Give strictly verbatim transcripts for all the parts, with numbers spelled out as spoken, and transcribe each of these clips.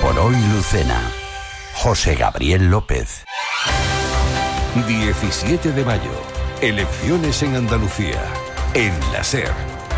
por hoy Lucena. José Gabriel López. diecisiete de mayo. Elecciones en Andalucía. En la SER.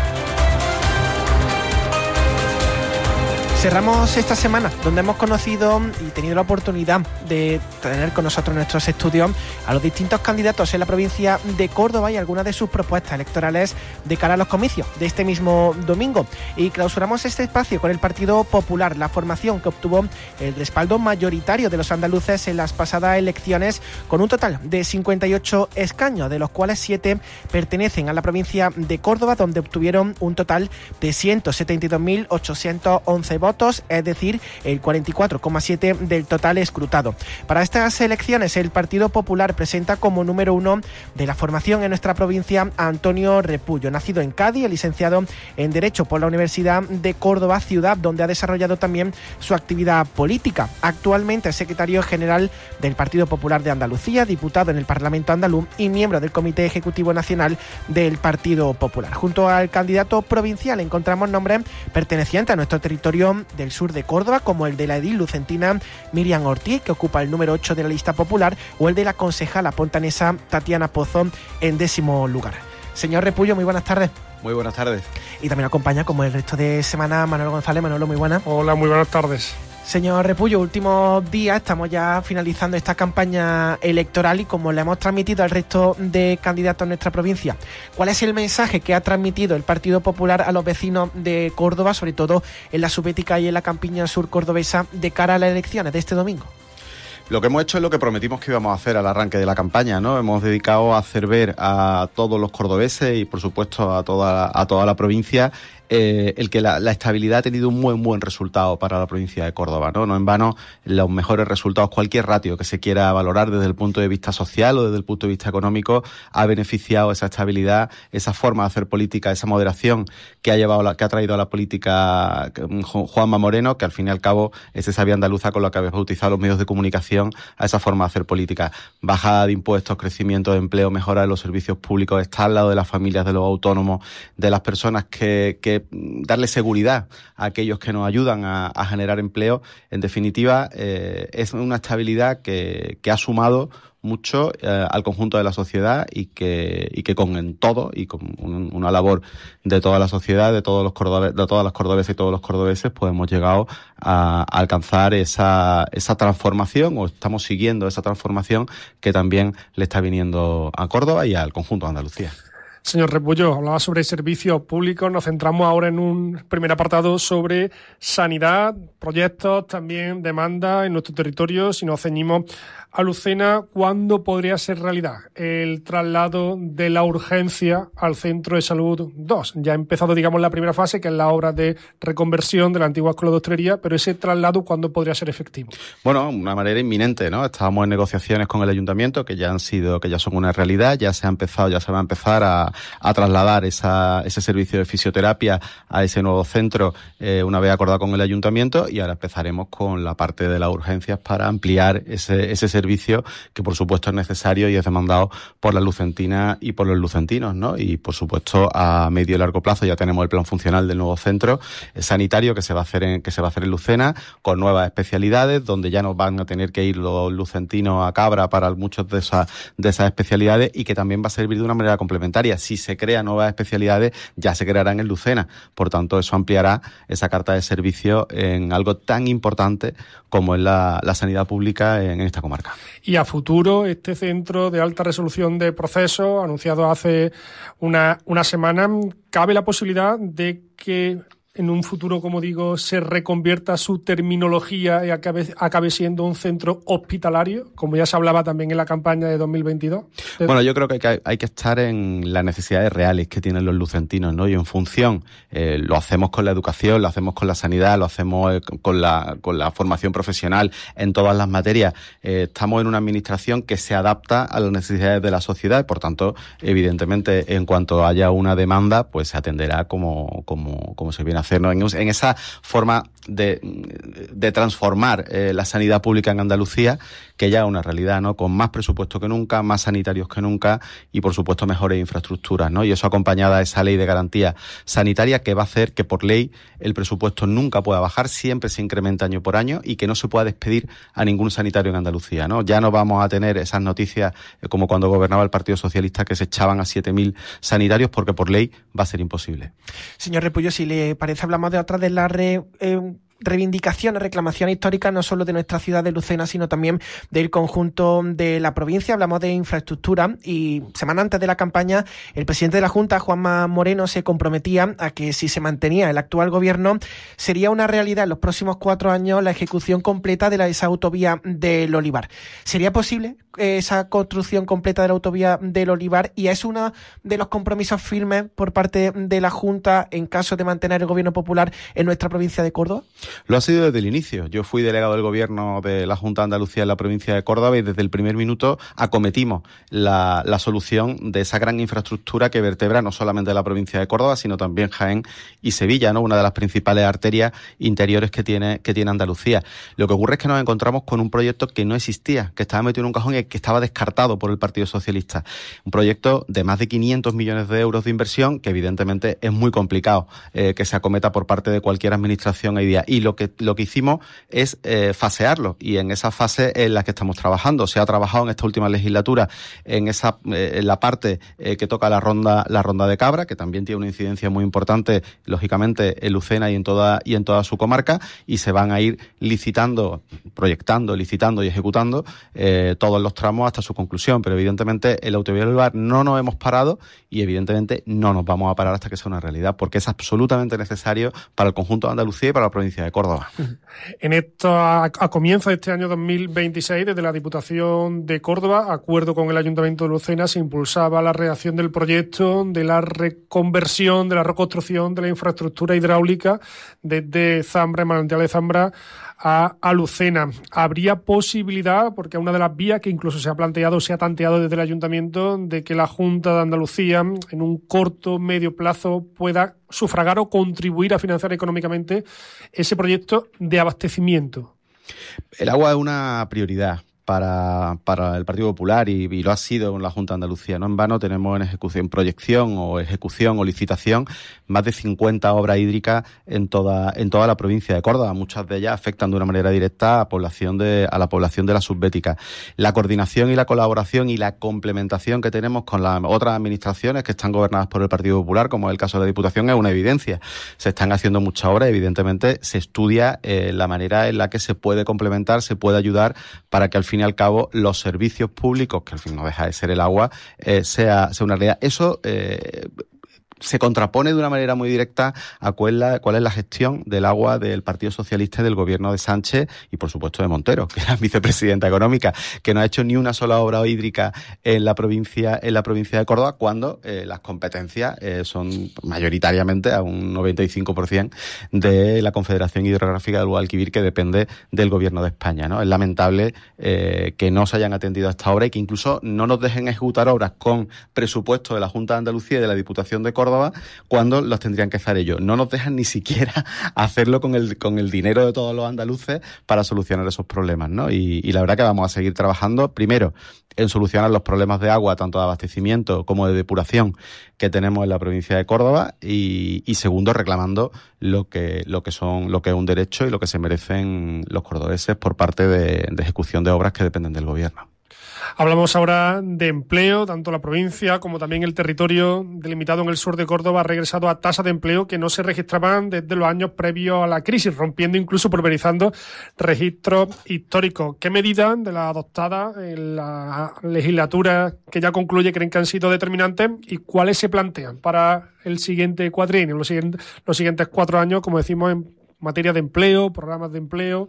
Cerramos esta semana donde hemos conocido y tenido la oportunidad de tener con nosotros en nuestros estudios a los distintos candidatos en la provincia de Córdoba y algunas de sus propuestas electorales de cara a los comicios de este mismo domingo. Y clausuramos este espacio con el Partido Popular, la formación que obtuvo el respaldo mayoritario de los andaluces en las pasadas elecciones con un total de cincuenta y ocho escaños, de los cuales siete pertenecen a la provincia de Córdoba, donde obtuvieron un total de ciento setenta y dos mil ochocientos once votos. Votos, es decir, el cuarenta y cuatro coma siete por ciento del total escrutado. Para estas elecciones, el Partido Popular presenta como número uno de la formación en nuestra provincia a Antonio Repullo, nacido en Cádiz, licenciado en Derecho por la Universidad de Córdoba, ciudad donde ha desarrollado también su actividad política. Actualmente es secretario general del Partido Popular de Andalucía, diputado en el Parlamento andaluz y miembro del Comité Ejecutivo Nacional del Partido Popular. Junto al candidato provincial encontramos nombres pertenecientes a nuestro territorio del sur de Córdoba, como el de la edil lucentina Miriam Ortiz, que ocupa el número ocho de la lista popular, o el de la concejala pontanesa Tatiana Pozo en décimo lugar. Señor Repullo, muy buenas tardes. Muy buenas tardes. Y también acompaña, como el resto de semana, Manuel González. Manolo, muy buenas. Hola, muy buenas tardes. Señor Repullo, últimos días, estamos ya finalizando esta campaña electoral y como le hemos transmitido al resto de candidatos en nuestra provincia, ¿cuál es el mensaje que ha transmitido el Partido Popular a los vecinos de Córdoba, sobre todo en la Subética y en la campiña sur cordobesa, de cara a las elecciones de este domingo? Lo que hemos hecho es lo que prometimos que íbamos a hacer al arranque de la campaña, ¿no? Hemos dedicado a hacer ver a todos los cordobeses y, por supuesto, a toda, a toda la provincia Eh, el que la, la estabilidad ha tenido un muy buen resultado para la provincia de Córdoba, ¿no? No en vano, los mejores resultados, cualquier ratio que se quiera valorar desde el punto de vista social o desde el punto de vista económico, ha beneficiado esa estabilidad, esa forma de hacer política, esa moderación que ha llevado, la, que ha traído a la política Juanma Moreno, que al fin y al cabo es esa vía andaluza con la que habéis bautizado los medios de comunicación a esa forma de hacer política. Bajada de impuestos, crecimiento de empleo, mejora de los servicios públicos, está al lado de las familias, de los autónomos, de las personas que, que darle seguridad a aquellos que nos ayudan a, a generar empleo. En definitiva, eh, es una estabilidad que, que ha sumado mucho eh, al conjunto de la sociedad y que y que con en todo y con un, una labor de toda la sociedad, de todos los cordobeses, de todas las cordobeses y todos los cordobeses, pues hemos llegado a, a alcanzar esa esa transformación, o estamos siguiendo esa transformación que también le está viniendo a Córdoba y al conjunto de Andalucía. Señor Repullo, hablaba sobre servicios públicos. Nos centramos ahora en un primer apartado sobre sanidad, proyectos, también demanda en nuestro territorio. Si nos ceñimos a Lucena, ¿cuándo podría ser realidad el traslado de la urgencia al Centro de Salud dos? Ya ha empezado, digamos, la primera fase, que es la obra de reconversión de la antigua Escuela de Hostelería, pero ese traslado, ¿cuándo podría ser efectivo? Bueno, una manera inminente, ¿no? Estábamos en negociaciones con el Ayuntamiento, que ya han sido, que ya son una realidad, ya se ha empezado, ya se va a empezar a, a trasladar esa, ese servicio de fisioterapia a ese nuevo centro, eh, una vez acordado con el Ayuntamiento, y ahora empezaremos con la parte de las urgencias para ampliar ese, ese servicio que, por supuesto, es necesario y es demandado por las lucentinas y por los lucentinos, ¿no? Y, por supuesto, a medio y largo plazo ya tenemos el plan funcional del nuevo centro sanitario que se va a hacer en, que se va a hacer en Lucena, con nuevas especialidades, donde ya no van a tener que ir los lucentinos a Cabra para muchas de esas, de esas especialidades, y que también va a servir de una manera complementaria. Si se crean nuevas especialidades, ya se crearán en Lucena. Por tanto, eso ampliará esa carta de servicio en algo tan importante como es la, la sanidad pública en, en esta comarca. Y a futuro, este centro de alta resolución de procesos, anunciado hace una, una semana, ¿cabe la posibilidad de que en un futuro, como digo, se reconvierta su terminología y acabe, acabe siendo un centro hospitalario, como ya se hablaba también en la campaña de dos mil veintidós? Bueno, yo creo que hay que, hay que estar en las necesidades reales que tienen los lucentinos, ¿no? Y en función, eh, lo hacemos con la educación, lo hacemos con la sanidad, lo hacemos con la, con la formación profesional en todas las materias. Eh, estamos en una administración que se adapta a las necesidades de la sociedad y, por tanto, evidentemente, en cuanto haya una demanda, pues se atenderá como, como, como se viene a hacer, ¿no? En, en esa forma de, de transformar eh, la sanidad pública en Andalucía, que ya es una realidad, ¿no? Con más presupuesto que nunca, más sanitarios que nunca y, por supuesto, mejores infraestructuras, ¿no? Y eso acompañada a esa ley de garantía sanitaria que va a hacer que, por ley, el presupuesto nunca pueda bajar, siempre se incrementa año por año y que no se pueda despedir a ningún sanitario en Andalucía, ¿no? Ya no vamos a tener esas noticias eh, como cuando gobernaba el Partido Socialista, que se echaban a siete mil sanitarios, porque por ley va a ser imposible. Señor Repullo, si le parece, hablamos de otra de las re, eh, reivindicaciones, reclamaciones históricas, no solo de nuestra ciudad de Lucena, sino también del conjunto de la provincia. Hablamos de infraestructura y semana antes de la campaña, el presidente de la Junta, Juanma Moreno, se comprometía a que si se mantenía el actual gobierno, sería una realidad en los próximos cuatro años la ejecución completa de la, esa autovía del Olivar. ¿Sería posible esa construcción completa de la autovía del Olivar? Y es uno de los compromisos firmes por parte de la Junta en caso de mantener el gobierno popular en nuestra provincia de Córdoba. Lo ha sido desde el inicio. Yo fui delegado del gobierno de la Junta de Andalucía en la provincia de Córdoba y desde el primer minuto acometimos la, la solución de esa gran infraestructura que vertebra no solamente la provincia de Córdoba, sino también Jaén y Sevilla, ¿no? Una de las principales arterias interiores que tiene, que tiene Andalucía. Lo que ocurre es que nos encontramos con un proyecto que no existía, que estaba metido en un cajón y que estaba descartado por el Partido Socialista. Un proyecto de más de quinientos millones de euros de inversión que evidentemente es muy complicado eh, que se acometa por parte de cualquier administración hoy día. Y lo que, lo que hicimos es eh, fasearlo, y en esa fase en la que estamos trabajando. Se ha trabajado en esta última legislatura en esa eh, en la parte eh, que toca la ronda la ronda de Cabra, que también tiene una incidencia muy importante, lógicamente, en Lucena y en toda y en toda su comarca, y se van a ir licitando, proyectando, licitando y ejecutando eh, todos los tramos hasta su conclusión. Pero evidentemente el autovía del Olivar no nos hemos parado y evidentemente no nos vamos a parar hasta que sea una realidad, porque es absolutamente necesario para el conjunto de Andalucía y para la provincia de Córdoba. En esto, a, a comienzos de este año dos mil veintiséis, desde la Diputación de Córdoba, acuerdo con el Ayuntamiento de Lucena, se impulsaba la redacción del proyecto de la reconversión, de la reconstrucción de la infraestructura hidráulica desde Zambra, el manantial de Zambra, a, a Lucena. ¿Habría posibilidad, porque una de las vías que incluso se ha planteado, se ha tanteado desde el Ayuntamiento, de que la Junta de Andalucía en un corto, medio plazo pueda sufragar o contribuir a financiar económicamente ese proyecto de abastecimiento? El agua es una prioridad para, para el Partido Popular y, y lo ha sido en la Junta de Andalucía. No en vano tenemos en ejecución, proyección o ejecución o licitación más de cincuenta obras hídricas en toda en toda la provincia de Córdoba. Muchas de ellas afectan de una manera directa a población de a la población de la subbética. La coordinación y la colaboración y la complementación que tenemos con las otras administraciones que están gobernadas por el Partido Popular, como es el caso de la Diputación, es una evidencia. Se están haciendo muchas obras, evidentemente se estudia eh, la manera en la que se puede complementar, se puede ayudar para que al fin y al cabo los servicios públicos, que al fin no deja de ser el agua, eh, sea, sea una realidad. Eso eh, se contrapone de una manera muy directa a cuál es, la, cuál es la gestión del agua del Partido Socialista y del gobierno de Sánchez y, por supuesto, de Montero, que era vicepresidenta económica, que no ha hecho ni una sola obra hídrica en la provincia en la provincia de Córdoba, cuando eh, las competencias eh, son mayoritariamente a un noventa y cinco por ciento de la Confederación Hidrográfica del Guadalquivir, que depende del gobierno de España, ¿no? Es lamentable eh, que no se hayan atendido a esta obra y que incluso no nos dejen ejecutar obras con presupuesto de la Junta de Andalucía y de la Diputación de Córdoba cuando los tendrían que hacer ellos. No nos dejan ni siquiera hacerlo con el con el dinero de todos los andaluces para solucionar esos problemas, ¿no? Y, y la verdad que vamos a seguir trabajando, primero, en solucionar los problemas de agua, tanto de abastecimiento como de depuración, que tenemos en la provincia de Córdoba, y, y segundo, reclamando lo que lo que son lo que es un derecho y lo que se merecen los cordobeses por parte de, de ejecución de obras que dependen del gobierno. Hablamos ahora de empleo. Tanto la provincia como también el territorio delimitado en el sur de Córdoba ha regresado a tasas de empleo que no se registraban desde los años previos a la crisis, rompiendo incluso, pulverizando registros históricos. ¿Qué medidas de las adoptadas en la legislatura que ya concluye creen que han sido determinantes y cuáles se plantean para el siguiente cuatrienio, los siguientes, los siguientes cuatro años, como decimos, en materia de empleo, programas de empleo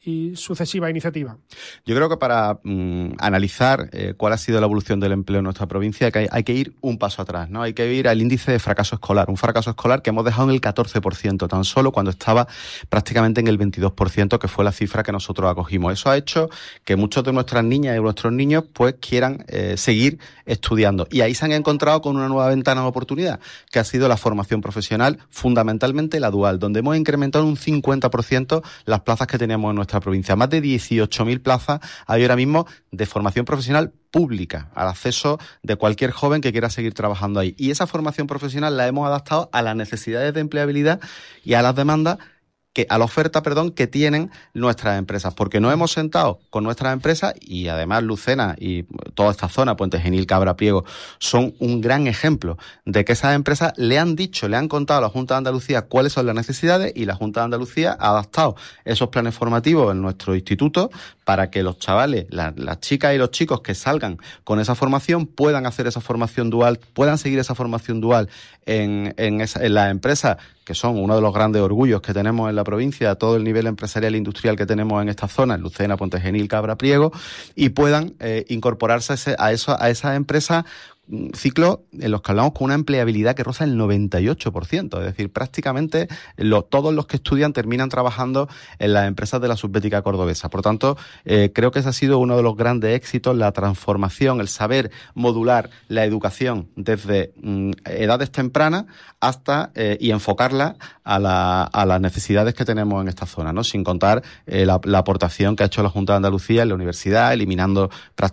y sucesivas iniciativas. Yo creo que para mmm, analizar eh, cuál ha sido la evolución del empleo en nuestra provincia hay que, hay que ir un paso atrás, ¿no? Hay que ir al índice de fracaso escolar, un fracaso escolar que hemos dejado en el catorce por ciento tan solo cuando estaba prácticamente en el veintidós por ciento, que fue la cifra que nosotros acogimos. Eso ha hecho que muchos de nuestras niñas y nuestros niños pues quieran eh, seguir estudiando, y ahí se han encontrado con una nueva ventana de oportunidad, que ha sido la formación profesional, fundamentalmente la dual, donde hemos incrementado un cincuenta por ciento las plazas que teníamos en nuestra provincia. Más de dieciocho mil plazas hay ahora mismo de formación profesional pública, al acceso de cualquier joven que quiera seguir trabajando ahí. Y esa formación profesional la hemos adaptado a las necesidades de empleabilidad y a las demandas que a la oferta, perdón, que tienen nuestras empresas, porque nos hemos sentado con nuestras empresas, y además Lucena y toda esta zona, Puente Genil, Cabra Priego, son un gran ejemplo de que esas empresas le han dicho, le han contado a la Junta de Andalucía cuáles son las necesidades, y la Junta de Andalucía ha adaptado esos planes formativos en nuestro instituto para que los chavales, la, las chicas y los chicos que salgan con esa formación puedan hacer esa formación dual, puedan seguir esa formación dual en, en, esa, en las empresas, que son uno de los grandes orgullos que tenemos en la provincia, todo el nivel empresarial e industrial que tenemos en esta zona, en Lucena, Puente Genil, Cabra Priego, y puedan eh, incorporarse a, ese, a, eso, a esas empresas, ciclos en los que hablamos con una empleabilidad que roza el noventa y ocho por ciento, es decir, prácticamente lo, todos los que estudian terminan trabajando en las empresas de la Subbética cordobesa. Por tanto, eh, creo que ese ha sido uno de los grandes éxitos, la transformación, el saber modular la educación desde mm, edades tempranas hasta eh, y enfocarla a, la, a las necesidades que tenemos en esta zona, ¿no? Sin contar eh, la, la aportación que ha hecho la Junta de Andalucía en la universidad, eliminando,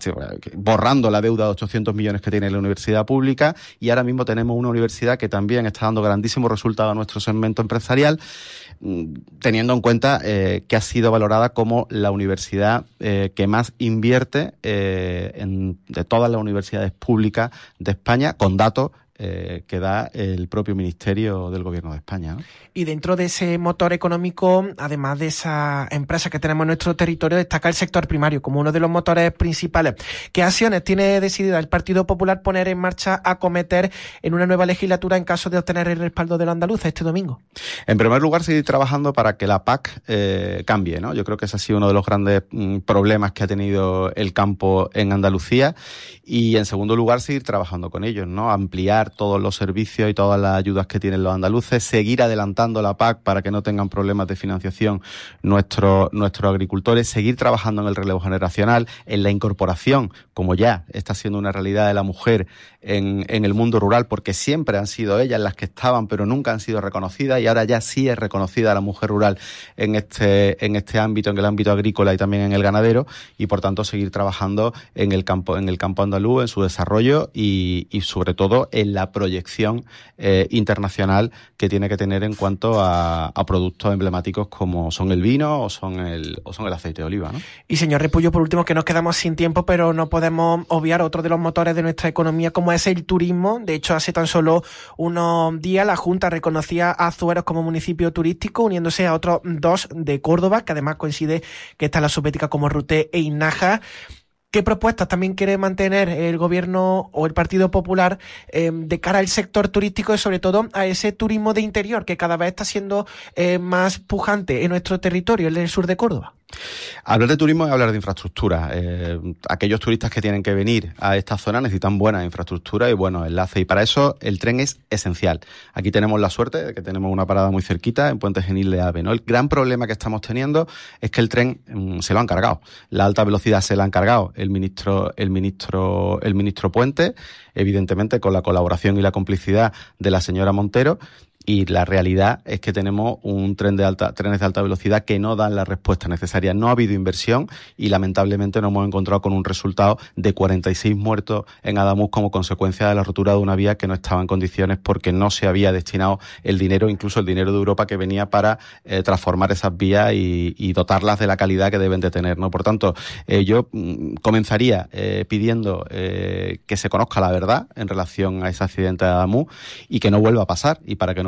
borrando la deuda de ochocientos millones que tiene la universidad pública, y ahora mismo tenemos una universidad que también está dando grandísimos resultados a nuestro segmento empresarial, teniendo en cuenta eh, que ha sido valorada como la universidad eh, que más invierte eh, en, de todas las universidades públicas de España, con datos Eh, que da el propio Ministerio del Gobierno de España, ¿no? Y dentro de ese motor económico, además de esa empresa que tenemos en nuestro territorio, destaca el sector primario como uno de los motores principales. ¿Qué acciones tiene decidida el Partido Popular poner en marcha, acometer en una nueva legislatura en caso de obtener el respaldo de los andaluces este domingo? En primer lugar, seguir trabajando para que la P A C eh, cambie, ¿no? Yo creo que ese ha sido uno de los grandes mm, problemas que ha tenido el campo en Andalucía, y en segundo lugar, seguir trabajando con ellos, ¿no? Ampliar todos los servicios y todas las ayudas que tienen los andaluces, seguir adelantando la P A C para que no tengan problemas de financiación nuestros nuestros agricultores, seguir trabajando en el relevo generacional, en la incorporación, como ya está siendo una realidad, de la mujer en, en el mundo rural, porque siempre han sido ellas las que estaban, pero nunca han sido reconocidas, y ahora ya sí es reconocida la mujer rural en este en este ámbito, en el ámbito agrícola y también en el ganadero, y por tanto seguir trabajando en el campo en el campo andaluz, en su desarrollo y, y sobre todo en la proyección eh, internacional que tiene que tener en cuanto a, a productos emblemáticos como son el vino o son el o son el aceite de oliva, ¿no? Y señor Repullo, por último, que nos quedamos sin tiempo, pero no podemos obviar otro de los motores de nuestra economía, como es el turismo. De hecho, hace tan solo unos días la Junta reconocía a Azueros como municipio turístico, uniéndose a otros dos de Córdoba, que además coincide que está la Subbética como Rute e Inaja. ¿Qué propuestas también quiere mantener el Gobierno o el Partido Popular eh, de cara al sector turístico y sobre todo a ese turismo de interior que cada vez está siendo eh, más pujante en nuestro territorio, en el sur de Córdoba? Hablar de turismo es hablar de infraestructura. Eh, aquellos turistas que tienen que venir a esta zona necesitan buena infraestructura y buenos enlaces, y para eso el tren es esencial. Aquí tenemos la suerte de que tenemos una parada muy cerquita en Puente Genil de Ave, ¿no? El gran problema que estamos teniendo es que el tren mmm, se lo han cargado. La alta velocidad se la han cargado el ministro, el ministro, el ministro Puente, evidentemente con la colaboración y la complicidad de la señora Montero. Y la realidad es que tenemos un tren de alta, trenes de alta velocidad que no dan la respuesta necesaria. No ha habido inversión y lamentablemente nos hemos encontrado con un resultado de cuarenta y seis muertos en Ademuz como consecuencia de la rotura de una vía que no estaba en condiciones porque no se había destinado el dinero, incluso el dinero de Europa que venía para eh, transformar esas vías y, y dotarlas de la calidad que deben de tener, ¿no? Por tanto, eh, yo mm, comenzaría eh, pidiendo eh, que se conozca la verdad en relación a ese accidente de Ademuz y que no vuelva a pasar. Y para que no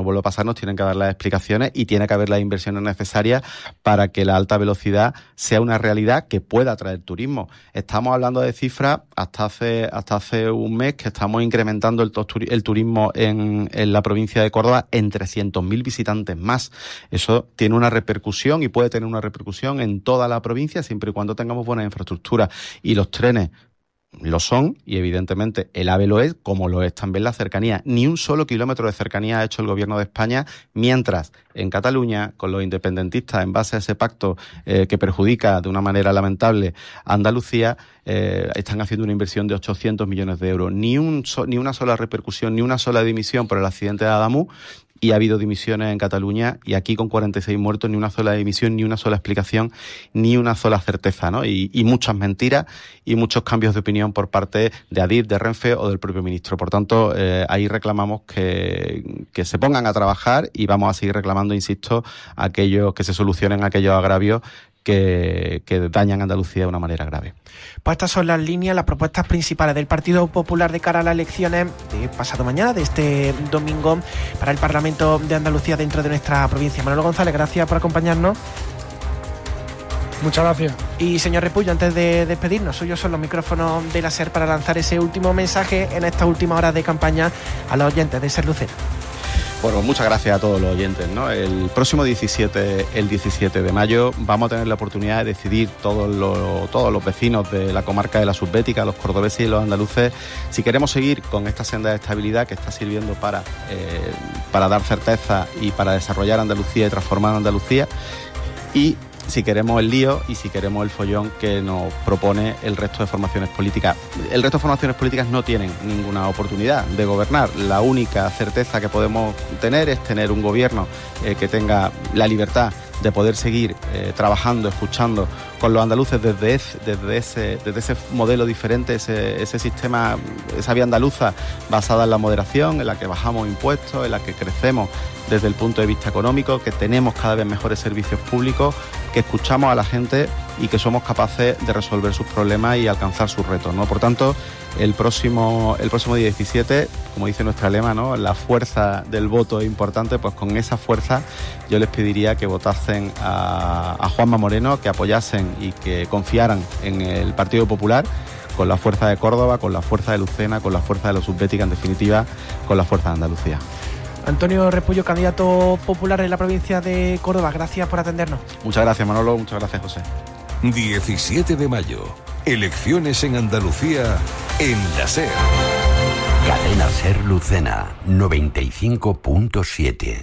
vuelva a pasar, nos tienen que dar las explicaciones y tiene que haber las inversiones necesarias para que la alta velocidad sea una realidad que pueda atraer turismo. Estamos hablando de cifras hasta hace hasta hace un mes que estamos incrementando el, el turismo en, en la provincia de Córdoba en trescientos mil visitantes más. Eso tiene una repercusión y puede tener una repercusión en toda la provincia siempre y cuando tengamos buena infraestructura. Y los trenes lo son, y evidentemente el AVE lo es, como lo es también la cercanía. Ni un solo kilómetro de cercanía ha hecho el Gobierno de España, mientras en Cataluña, con los independentistas, en base a ese pacto eh, que perjudica de una manera lamentable a Andalucía, eh, están haciendo una inversión de ochocientos millones de euros. Ni, un so, ni una sola repercusión, ni una sola dimisión por el accidente de Adamuz. Y ha habido dimisiones en Cataluña, y aquí con cuarenta y seis muertos, ni una sola dimisión, ni una sola explicación, ni una sola certeza, ¿no? Y, y muchas mentiras y muchos cambios de opinión por parte de Adif, de Renfe o del propio ministro. Por tanto, eh, ahí reclamamos que, que se pongan a trabajar, y vamos a seguir reclamando, insisto, aquellos que se solucionen aquellos agravios que, que dañan a Andalucía de una manera grave. Pues estas son las líneas, las propuestas principales del Partido Popular de cara a las elecciones de pasado mañana, de este domingo, para el Parlamento de Andalucía dentro de nuestra provincia. Manolo González, gracias por acompañarnos. Muchas gracias. Y señor Repullo, antes de despedirnos, suyos son los micrófonos de la SER para lanzar ese último mensaje en estas últimas horas de campaña a los oyentes de SER Lucena. Bueno, muchas gracias a todos los oyentes, ¿no? El próximo diecisiete, el diecisiete de mayo, vamos a tener la oportunidad de decidir todos los, todos los vecinos de la comarca de la Subbética, los cordobeses y los andaluces, si queremos seguir con esta senda de estabilidad que está sirviendo para, eh, para dar certeza y para desarrollar Andalucía y transformar Andalucía, y si queremos el lío y si queremos el follón que nos propone el resto de formaciones políticas. El resto de formaciones políticas no tienen ninguna oportunidad de gobernar. La única certeza que podemos tener es tener un gobierno eh, que tenga la libertad de poder seguir eh, trabajando, escuchando con los andaluces desde ese, desde ese, desde ese modelo diferente, ese, ese sistema, esa vía andaluza basada en la moderación, en la que bajamos impuestos, en la que crecemos desde el punto de vista económico, que tenemos cada vez mejores servicios públicos, que escuchamos a la gente y que somos capaces de resolver sus problemas y alcanzar sus retos, ¿no? Por tanto, el próximo, el próximo día diecisiete, como dice nuestra lema, ¿no? La fuerza del voto es importante, pues con esa fuerza yo les pediría que votasen a, a Juanma Moreno, que apoyasen y que confiaran en el Partido Popular, con la fuerza de Córdoba, con la fuerza de Lucena, con la fuerza de la Subbética, en definitiva, con la fuerza de Andalucía. Antonio Repullo, candidato popular en la provincia de Córdoba, gracias por atendernos. Muchas gracias, Manolo, muchas gracias, José. diecisiete de mayo, elecciones en Andalucía, en la SER. Cadena SER Lucena, noventa y cinco punto siete.